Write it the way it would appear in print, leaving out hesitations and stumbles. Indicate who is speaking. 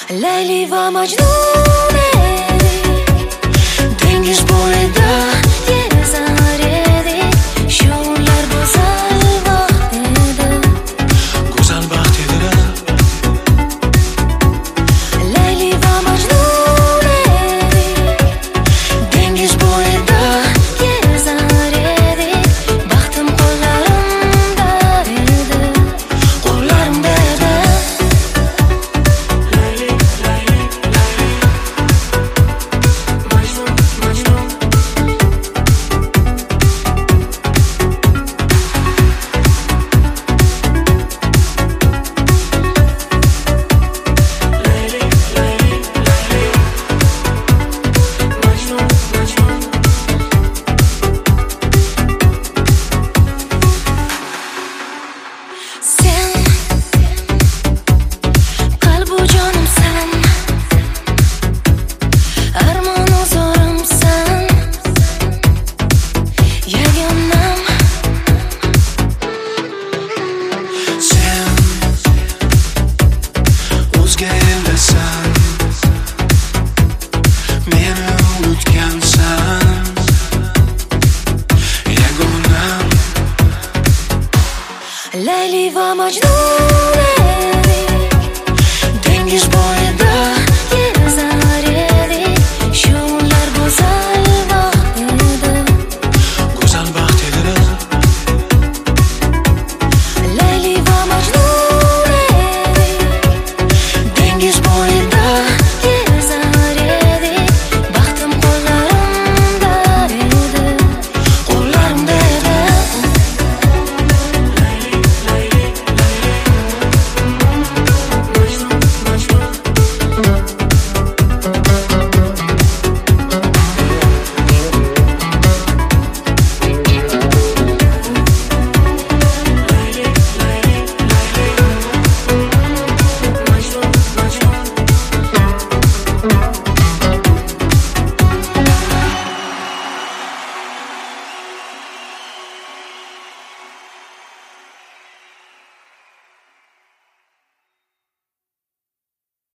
Speaker 1: Layli va Majnun edik, dengiz bo'yida gezar edik. Shovlar go'zal vaqt edi,
Speaker 2: go'zal baxt edi.
Speaker 1: Layli va Majnun edik, dengiz bo'yida gezar edik. Baxtim qo'llarimda edi, qo'llarimda edi. Sen qalbu jonimsan, armonu zorimsan, yagonam.
Speaker 2: Sen o'zga eldasan, meni unutgansan, yagonam.
Speaker 1: Layli va Majnun edik,
Speaker 2: Dengiz bo'yida